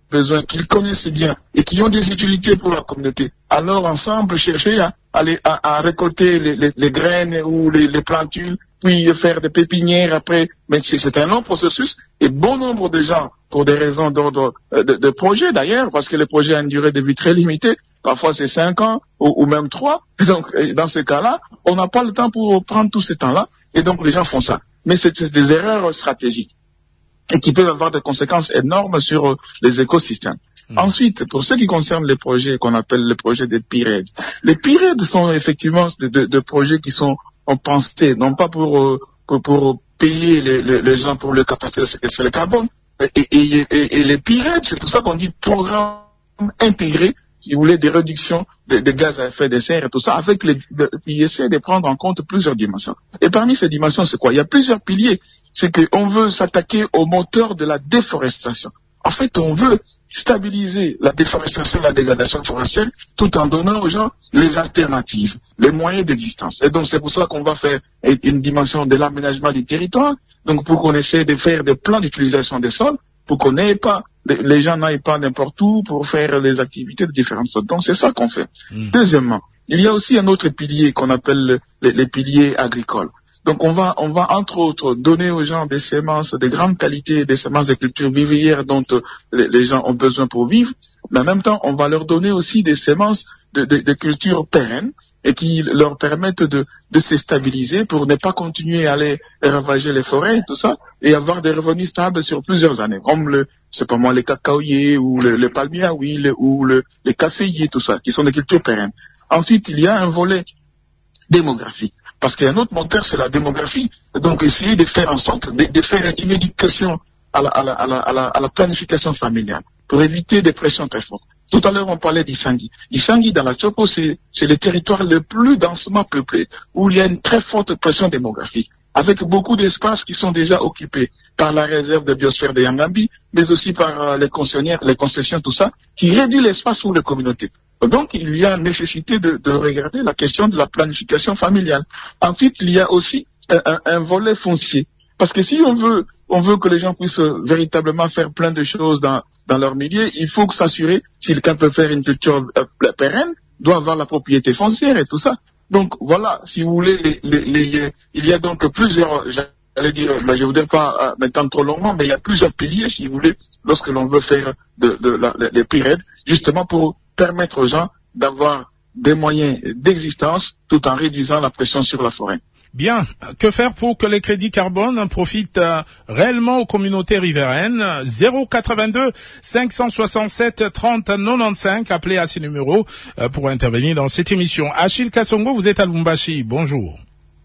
besoins, qu'ils connaissent bien et qui ont des utilités pour la communauté, alors ensemble chercher à, à, les, à, à récolter les, les, les graines ou les, les plantules, puis faire des pépinières après. Mais c'est un long processus et bon nombre de gens, pour des raisons d'ordre de, de projet d'ailleurs, parce que les projets ont une durée de vie très limitée, parfois c'est cinq ans ou, ou même trois. Donc dans ce cas-là, on n'a pas le temps pour prendre tout ce temps-là et donc les gens font ça. Mais c'est des erreurs stratégiques et qui peuvent avoir des conséquences énormes sur euh, les écosystèmes. Mmh. Ensuite, pour ce qui concerne les projets qu'on appelle les projets des P I R E D, les P I R E D sont effectivement de, de, de projets qui sont pensés, non pas pour, euh, pour, pour payer les, les, les gens pour leur capacité de séquestrer le carbone, et, et, et, et les P I R E D, c'est pour ça qu'on dit programme intégré, si vous voulez, des réductions des de gaz à effet de serre et tout ça, avec les, de, qui essaie de prendre en compte plusieurs dimensions. Et parmi ces dimensions, c'est quoi? Il y a plusieurs piliers. C'est qu'on veut s'attaquer au moteur de la déforestation. En fait, on veut stabiliser la déforestation et la dégradation forestière tout en donnant aux gens les alternatives, les moyens d'existence. Et donc, c'est pour ça qu'on va faire une dimension de l'aménagement du territoire, donc pour qu'on essaie de faire des plans d'utilisation des sols, pour qu'on n'ait pas, les gens n'aillent pas n'importe où pour faire les activités de différentes sortes. Donc, c'est ça qu'on fait. Mmh. Deuxièmement, il y a aussi un autre pilier qu'on appelle les, les piliers agricoles. Donc on va, on va entre autres donner aux gens des semences de grande qualité, des semences de cultures vivrières dont euh, les, les gens ont besoin pour vivre, mais en même temps on va leur donner aussi des semences de, de, de cultures pérennes et qui leur permettent de, de se stabiliser pour ne pas continuer à aller ravager les forêts et tout ça et avoir des revenus stables sur plusieurs années, comme le, c'est pas moi, les cacaoyers ou le, le palmier à huile ou le, les caféiers, tout ça, qui sont des cultures pérennes. Ensuite il y a un volet démographique. Parce qu'il y a un autre moteur, c'est la démographie. Donc, essayer de faire en sorte de, de faire une éducation à la, à, la, à, la, à, la, à la planification familiale pour éviter des pressions très fortes. Tout à l'heure, on parlait d'Issangui. Issangui, dans la Chopo, c'est le territoire le plus densément peuplé, où il y a une très forte pression démographique, avec beaucoup d'espaces qui sont déjà occupés par la réserve de biosphère de Yangambi, mais aussi par euh, les concessionnaires, les concessions, tout ça, qui réduit l'espace pour les communautés. Donc, il y a nécessité de, de regarder la question de la planification familiale. Ensuite, il y a aussi un, un, un volet foncier. Parce que si on veut, on veut que les gens puissent véritablement faire plein de choses dans, dans leur milieu, il faut s'assurer, si quelqu'un peut faire une culture euh, pérenne, doit avoir la propriété foncière et tout ça. Donc, voilà, si vous voulez, les, les, les, il y a donc plusieurs, j'allais dire, ben, je ne voudrais pas euh, m'étendre trop longuement, mais il y a plusieurs piliers, si vous voulez, lorsque l'on veut faire de, de la, les P I R E D, justement pour permettre aux gens d'avoir des moyens d'existence tout en réduisant la pression sur la forêt. Bien. Que faire pour que les crédits carbone profitent euh, réellement aux communautés riveraines? zéro quatre-vingt-deux cinq cent soixante-sept trente quatre-vingt-quinze, appelez à ces numéros euh, pour intervenir dans cette émission. Achille Kassongo, vous êtes à Lubumbashi. Bonjour.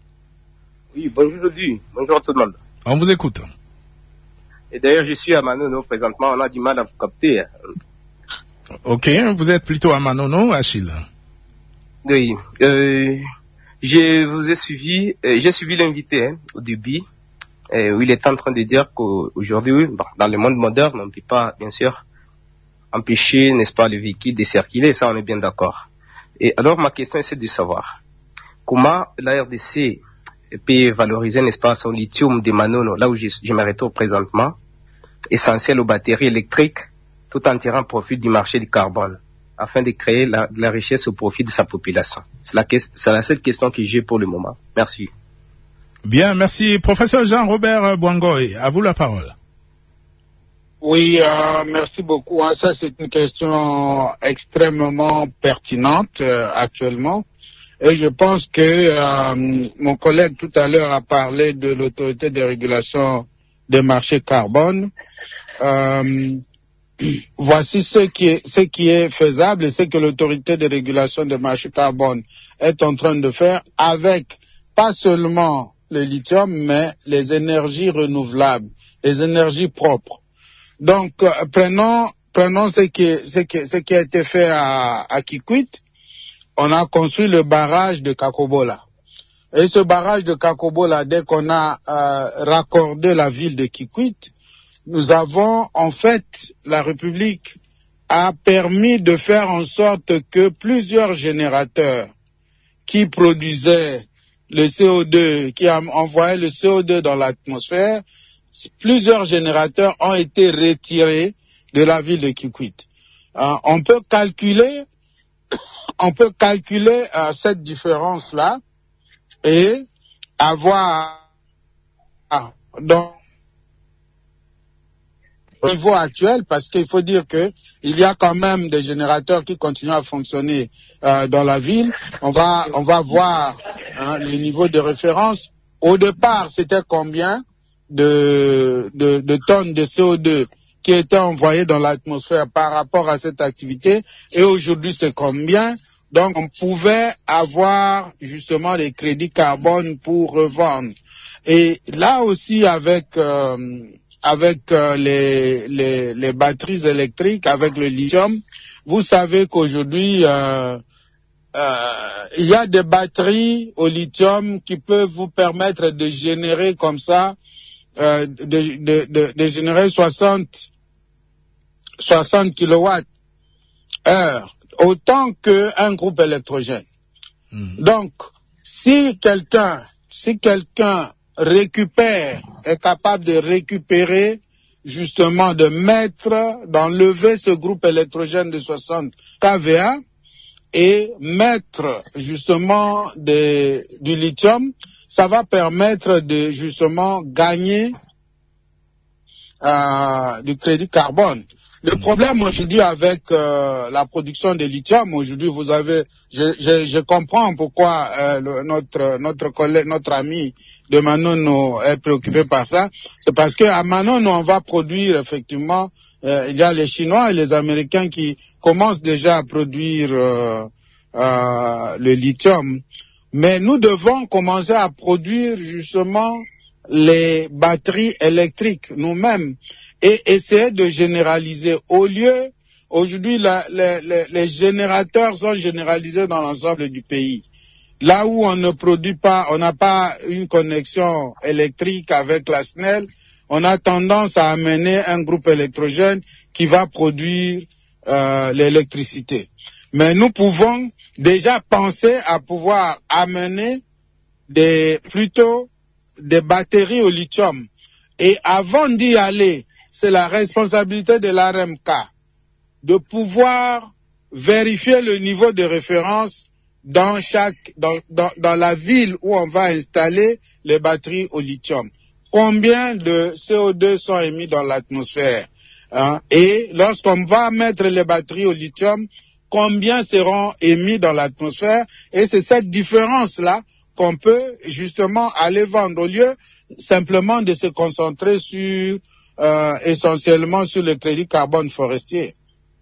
Oui, bonjour Jody. Bonjour à tout le monde. On vous écoute. Et d'ailleurs, je suis à Manono présentement. On a du mal à vous capter. Ok, vous êtes plutôt à Manono, Achille. Oui, euh, je vous ai suivi, euh, j'ai suivi l'invité hein, au début, euh, où il est en train de dire qu'aujourd'hui, bon, dans le monde moderne, on ne peut pas, bien sûr, empêcher, n'est-ce pas, les véhicules de circuler, ça on est bien d'accord. Et alors ma question c'est de savoir comment la R D C peut valoriser, n'est-ce pas, son lithium de Manono, là où je, je me retrouve présentement, essentiel aux batteries électriques, tout en tirant profit du marché du carbone, afin de créer la, de la richesse au profit de sa population. C'est la, c'est la seule question que j'ai pour le moment. Merci. Bien, merci. Professeur Jean-Robert Bouangoy, à vous la parole. Oui, euh, merci beaucoup. Ça, c'est une question extrêmement pertinente euh, actuellement. Et je pense que euh, mon collègue tout à l'heure a parlé de l'autorité de régulation des marchés carbone. Euh, Voici ce qui est, ce qui est faisable et ce que l'autorité de régulation des marchés carbone est en train de faire avec pas seulement le lithium, mais les énergies renouvelables, les énergies propres. Donc, euh, prenons, prenons ce qui, ce qui, ce qui a été fait à, à Kikwit. On a construit le barrage de Kakobola. Et ce barrage de Kakobola, dès qu'on a euh, raccordé la ville de Kikwit, nous avons, en fait, la République a permis de faire en sorte que plusieurs générateurs qui produisaient le C O deux, qui envoyaient le C O deux dans l'atmosphère, plusieurs générateurs ont été retirés de la ville de Kikwit. Euh, on peut calculer, on peut calculer euh, cette différence-là et avoir ah, donc au niveau actuel, parce qu'il faut dire que il y a quand même des générateurs qui continuent à fonctionner euh, dans la ville. On va, on va voir hein, les niveaux de référence. Au départ, c'était combien de, de, de tonnes de C O deux qui étaient envoyées dans l'atmosphère par rapport à cette activité, et aujourd'hui, c'est combien? Donc, on pouvait avoir justement des crédits carbone pour revendre. Et là aussi, avec euh, avec euh, les, les, les batteries électriques, avec le lithium, vous savez qu'aujourd'hui, euh, euh, il y a des batteries au lithium qui peuvent vous permettre de générer comme ça, euh, de, de, de, de générer soixante kilowatts heure, autant qu'un groupe électrogène. Mmh. Donc, si quelqu'un, si quelqu'un récupère, est capable de récupérer, justement de mettre, d'enlever ce groupe électrogène de soixante kilowatt et mettre justement des, du lithium, ça va permettre de justement gagner euh, du crédit carbone. Le problème aujourd'hui avec euh, la production de lithium, aujourd'hui vous avez, je, je, je comprends pourquoi euh, le, notre notre collègue, notre ami de Manono est préoccupé par ça. C'est parce que à Manono on va produire effectivement, euh, il y a les Chinois et les Américains qui commencent déjà à produire euh, euh, le lithium, mais nous devons commencer à produire justement les batteries électriques nous-mêmes et essayer de généraliser. Au lieu, aujourd'hui, la, la, la, les générateurs sont généralisés dans l'ensemble du pays. Là où on ne produit pas, on n'a pas une connexion électrique avec la S N E L, on a tendance à amener un groupe électrogène qui va produire euh, l'électricité. Mais nous pouvons déjà penser à pouvoir amener des, plutôt des batteries au lithium. Et avant d'y aller, c'est la responsabilité de l'A R M K de pouvoir vérifier le niveau de référence dans chaque, dans, dans, dans la ville où on va installer les batteries au lithium. Combien de C O deux sont émis dans l'atmosphère, hein? Et lorsqu'on va mettre les batteries au lithium, combien seront émis dans l'atmosphère? Et c'est cette différence-là qu'on peut justement aller vendre au lieu simplement de se concentrer sur Euh, essentiellement sur le crédit carbone forestier.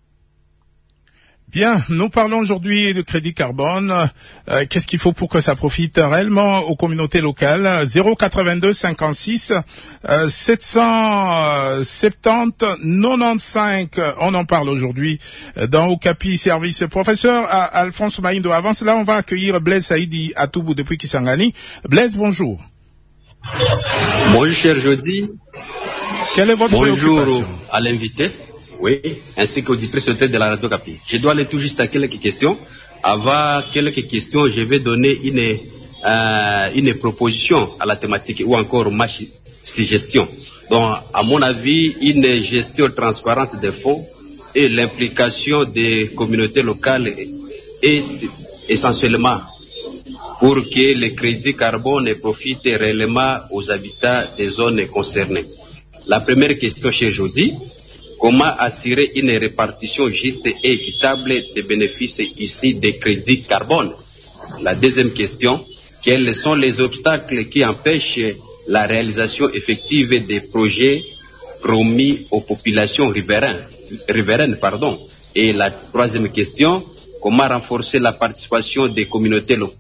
Bien, nous parlons aujourd'hui de crédit carbone. Euh, qu'est-ce qu'il faut pour que ça profite réellement aux communautés locales? zéro quatre-vingt-deux cinquante-six euh, sept cent soixante-dix quatre-vingt-quinze, on en parle aujourd'hui dans Okapi Service. Professeur Alphonse Maindo, avant cela, on va accueillir Blaise Saïdi Atoubou depuis Kisangani. Blaise, bonjour. Bonjour, cher Jody. Quelle est votre Bonjour préoccupation? À l'invité, oui, ainsi qu'auditrice de la radio Capi. Je dois aller tout juste à quelques questions. Avant quelques questions, je vais donner une, euh, une proposition à la thématique ou encore ma suggestion. Donc, à mon avis, une gestion transparente des fonds et l'implication des communautés locales est essentiellement pour que les crédits carbone profitent réellement aux habitants des zones concernées. La première question chez Jody, comment assurer une répartition juste et équitable des bénéfices issus des crédits carbone? La deuxième question, quels sont les obstacles qui empêchent la réalisation effective des projets promis aux populations riveraines, riveraines pardon. Et la troisième question, comment renforcer la participation des communautés locales?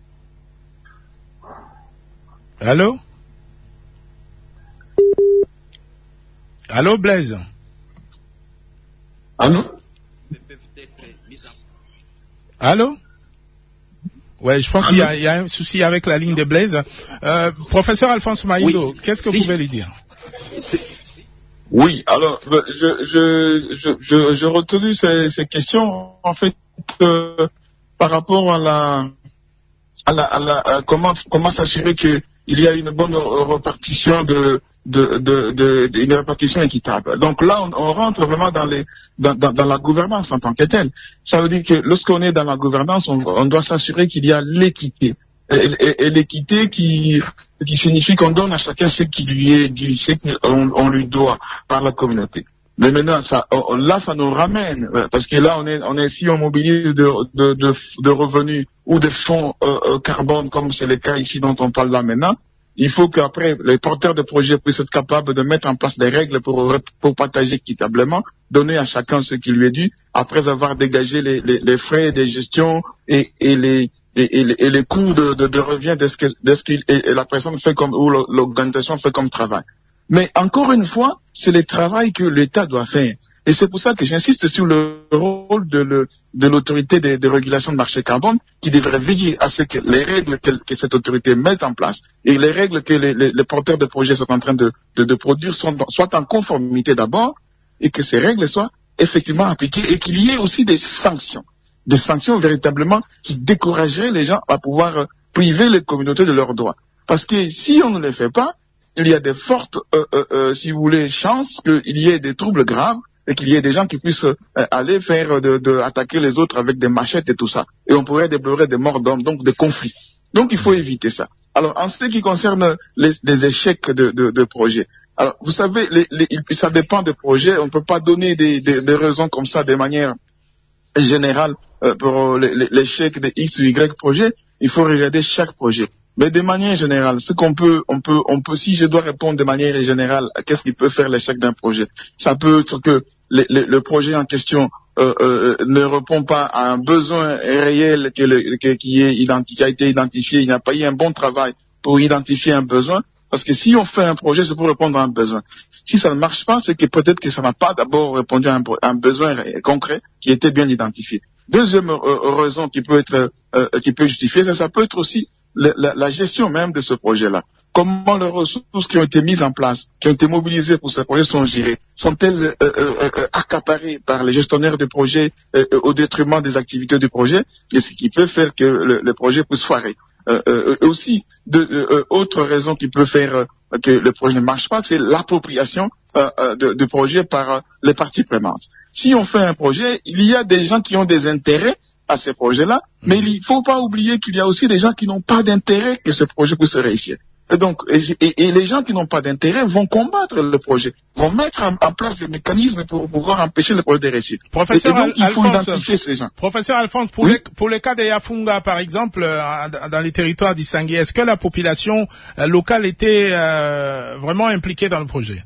Allô? Allô, Blaise? Allô? Allô? Ouais, je pense qu'il y, y a un souci avec la ligne de Blaise. Euh, professeur Alphonse Maïndo, oui. Qu'est-ce que si. vous pouvez lui dire? Oui, alors, je, je, je, je, je retenu ces, ces questions, en fait, euh, par rapport à la, à la, à la, à comment, comment s'assurer que il y a une bonne répartition de, de, de, de, de une répartition équitable. Donc là, on, on rentre vraiment dans les, dans, dans, dans la gouvernance en tant que telle. Ça veut dire que lorsqu'on est dans la gouvernance, on, on doit s'assurer qu'il y a l'équité. Et, et, et l'équité qui, qui signifie qu'on donne à chacun ce qui lui est dû, ce qu'on on lui doit par la communauté. Mais maintenant, ça, là, ça nous ramène, parce que là, on est, on est si on mobilise de, de, de, de revenus ou de fonds euh, carbone, comme c'est le cas ici dont on parle là maintenant, il faut qu'après, les porteurs de projets puissent être capables de mettre en place des règles pour, pour partager équitablement, donner à chacun ce qui lui est dû, après avoir dégagé les, les, les frais de gestion et, et les Et, et, et les coûts de, de, de revient de ce que, de ce qu'il, et, et la personne fait comme, ou l'organisation fait comme travail. Mais encore une fois, c'est le travail que l'État doit faire. Et c'est pour ça que j'insiste sur le rôle de, le, de l'autorité de, de régulation de marché carbone, qui devrait veiller à ce que les règles que, que cette autorité mette en place et les règles que les, les, les porteurs de projets sont en train de, de, de produire sont, soient en conformité d'abord, et que ces règles soient effectivement appliquées et qu'il y ait aussi des sanctions. Des sanctions véritablement qui décourageraient les gens à pouvoir euh, priver les communautés de leurs droits. Parce que si on ne le fait pas, il y a des fortes, euh, euh, euh, si vous voulez, chances qu'il y ait des troubles graves et qu'il y ait des gens qui puissent euh, aller faire, de, de, attaquer les autres avec des machettes et tout ça. Et on pourrait déplorer des morts d'hommes, donc des conflits. Donc il faut éviter ça. Alors en ce qui concerne les, les échecs de, de, de projets, alors vous savez, les, les, ça dépend des projets. On ne peut pas donner des, des, des raisons comme ça de manière générale. Euh, pour l'échec de X ou Y projet, il faut regarder chaque projet. Mais de manière générale, ce qu'on peut, on peut, on peut, si je dois répondre de manière générale, qu'est-ce qui peut faire l'échec d'un projet? Ça peut être que le, le, le projet en question euh, euh, ne répond pas à un besoin réel que le, que, qui, est identi, qui a été identifié. Il n'y a pas eu un bon travail pour identifier un besoin. Parce que si on fait un projet, c'est pour répondre à un besoin. Si ça ne marche pas, c'est que peut-être que ça n'a pas d'abord répondu à un, à un besoin concret qui était bien identifié. Deuxième euh, raison qui peut être, euh, qui peut justifier ça, ça peut être aussi la, la, la gestion même de ce projet-là. Comment les ressources qui ont été mises en place, qui ont été mobilisées pour ce projet sont gérées? Sont-elles euh, euh, euh, accaparées par les gestionnaires de projet euh, au détriment des activités du projet? Et ce qui peut faire que le, le projet puisse foirer. Euh, euh, aussi, de, euh, autre raison qui peut faire euh, que le projet ne marche pas, c'est l'appropriation euh, euh, de, de projet par euh, les parties prenantes. Si on fait un projet, il y a des gens qui ont des intérêts à ces projets-là, mmh. mais il ne faut pas oublier qu'il y a aussi des gens qui n'ont pas d'intérêt que ce projet puisse réussir. Et donc, et, et, et les gens qui n'ont pas d'intérêt vont combattre le projet, vont mettre en, en place des mécanismes pour pouvoir empêcher le projet de réussir. Professeur et, et donc, il faut Alphonse, identifier ces gens. Professeur Alphonse, pour, oui? les, pour le cas de Yafunga, par exemple, euh, dans les territoires d'Issangué, est-ce que la population euh, locale était euh, vraiment impliquée dans le projet?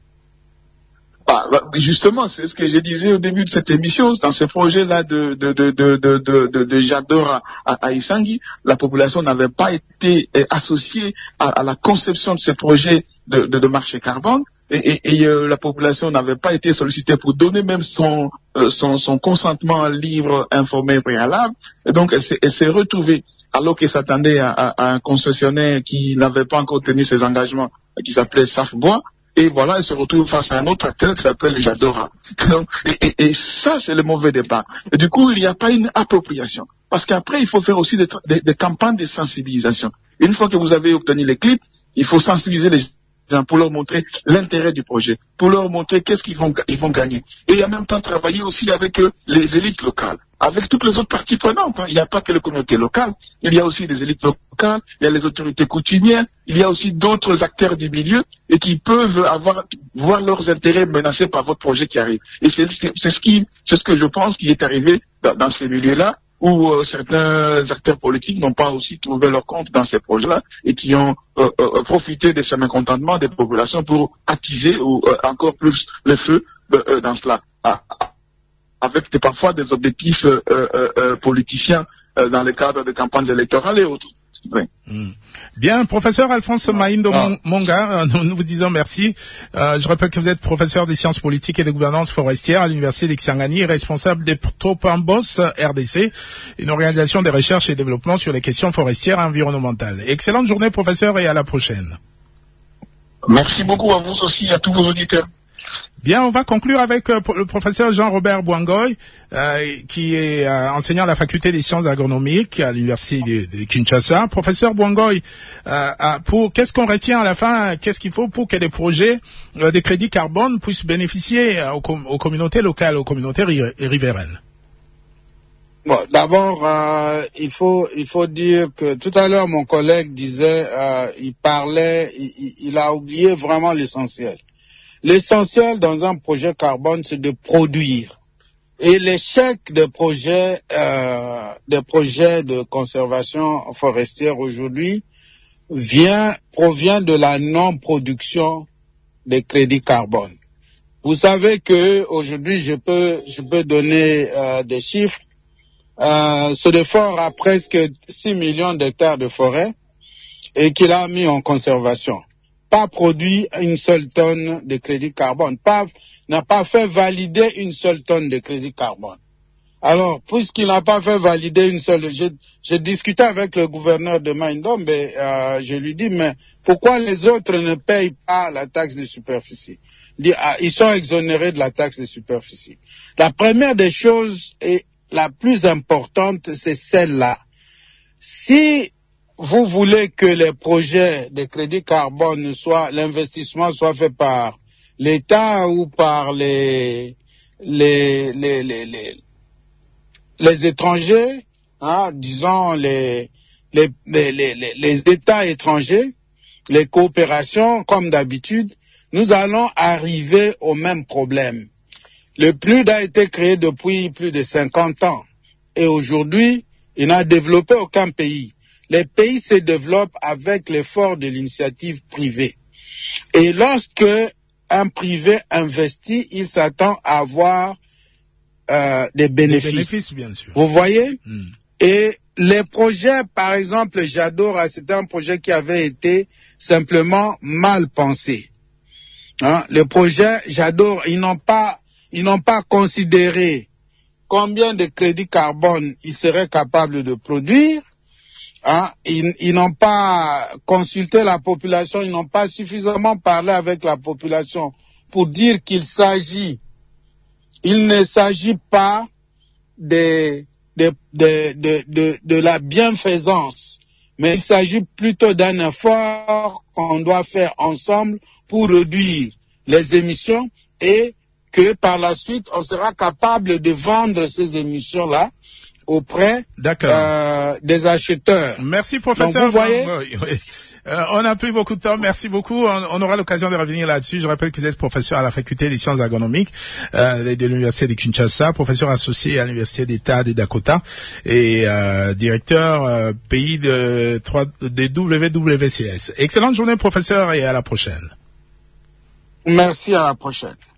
Bah, bah, justement, c'est ce que je disais au début de cette émission. Dans ce projet-là de, de, de, de, de, de, de, de Jador à, à Issangi, la population n'avait pas été eh, associée à, à la conception de ce projet de, de, de marché carbone. Et, et, et euh, la population n'avait pas été sollicitée pour donner même son, euh, son, son consentement libre, informé, préalable. Et donc, elle s'est, elle s'est retrouvée, alors qu'elle s'attendait à, à, à un concessionnaire qui n'avait pas encore tenu ses engagements, qui s'appelait Safbois. Et voilà, elle se retrouve face à un autre acteur qui s'appelle Jadora. Et, et, et ça, c'est le mauvais départ. Et du coup, il n'y a pas une appropriation. Parce qu'après, il faut faire aussi des, des, des campagnes de sensibilisation. Une fois que vous avez obtenu les clips, il faut sensibiliser les gens pour leur montrer l'intérêt du projet, pour leur montrer qu'est-ce qu'ils vont, ils vont gagner. Et en même temps, travailler aussi avec euh, les élites locales, avec toutes les autres parties prenantes. Hein. Il n'y a pas que les communautés locales, il y a aussi des élites locales, il y a les autorités coutumières, il y a aussi d'autres acteurs du milieu et qui peuvent avoir, voir leurs intérêts menacés par votre projet qui arrive. Et c'est, c'est, c'est ce qui, c'est ce que je pense qui est arrivé dans, dans ces milieux-là, où euh, certains acteurs politiques n'ont pas aussi trouvé leur compte dans ces projets-là et qui ont euh, euh, profité de ce mécontentement des populations pour attiser ou euh, encore plus le feu euh, euh, dans cela, ah, avec des, parfois des objectifs euh, euh, euh, politiciens euh, dans le cadre de campagnes électorales et autres. Oui. Mmh. Bien, professeur Alphonse Maindo ah. Monga, nous, nous vous disons merci. Euh, je rappelle que vous êtes professeur des sciences politiques et de gouvernance forestière à l'université d'Ixangani, responsable des Topambos R D C, une organisation de recherche et développement sur les questions forestières et environnementales. Excellente journée, professeur, et à la prochaine. Merci beaucoup à vous aussi et à tous vos auditeurs. Bien, on va conclure avec euh, le professeur Jean-Robert Bouangoy, euh, qui est euh, enseignant à la faculté des sciences agronomiques à l'université de, de Kinshasa. Professeur Bouangoy, euh, pour qu'est-ce qu'on retient à la fin, qu'est-ce qu'il faut pour que les projets euh, des crédits carbone puissent bénéficier euh, aux, com- aux communautés locales, aux communautés ri- riveraines? Bon, d'abord, euh, il faut il faut dire que tout à l'heure mon collègue disait, euh, il parlait, il, il a oublié vraiment l'essentiel. L'essentiel dans un projet carbone, c'est de produire. Et l'échec des projets, euh, des projets de conservation forestière aujourd'hui vient, provient de la non-production des crédits carbone. Vous savez que aujourd'hui, je peux, je peux donner euh, des chiffres. Euh, Sodefort a presque six millions d'hectares de forêt et qu'il a mis en conservation. Pas produit une seule tonne de crédit carbone, pas, n'a pas fait valider une seule tonne de crédit carbone. Alors, puisqu'il n'a pas fait valider une seule, j'ai, j'ai discuté avec le gouverneur de Maïndombe et euh, je lui dis, mais pourquoi les autres ne payent pas la taxe de superficie? Il dit, ah, ils sont exonérés de la taxe de superficie. La première des choses et la plus importante, c'est celle-là. Si vous voulez que les projets de crédit carbone soient, l'investissement soit fait par l'État ou par les, les, les, les, les, les étrangers, hein, disons les, les, les, les, les États étrangers, les coopérations, comme d'habitude, nous allons arriver au même problème. Le P N U D a été créé depuis plus de cinquante ans et aujourd'hui, il n'a développé aucun pays. Les pays se développent avec l'effort de l'initiative privée. Et lorsque un privé investit, il s'attend à avoir euh, des bénéfices. Des bénéfices, bien sûr. Vous voyez? Mm. Et les projets, par exemple, Jadora, c'était un projet qui avait été simplement mal pensé. Hein? Les projets Jadora, ils n'ont pas, ils n'ont pas considéré combien de crédits carbone ils seraient capables de produire. Hein, ils, ils n'ont pas consulté la population, ils n'ont pas suffisamment parlé avec la population pour dire qu'il s'agit, il ne s'agit pas de, de, de, de, de, de la bienfaisance, mais il s'agit plutôt d'un effort qu'on doit faire ensemble pour réduire les émissions et que par la suite on sera capable de vendre ces émissions-là auprès euh, des acheteurs. Merci professeur. Donc, vous voyez, oui, oui. Euh, on n'a plus beaucoup de temps, merci beaucoup. On, on aura l'occasion de revenir là-dessus. Je rappelle que vous êtes professeur à la faculté des sciences agronomiques euh, de l'université de Kinshasa, professeur associé à l'université d'État de Dakota et euh, directeur euh, pays de, de W W C S. Excellente journée professeur et à la prochaine. Merci, à la prochaine.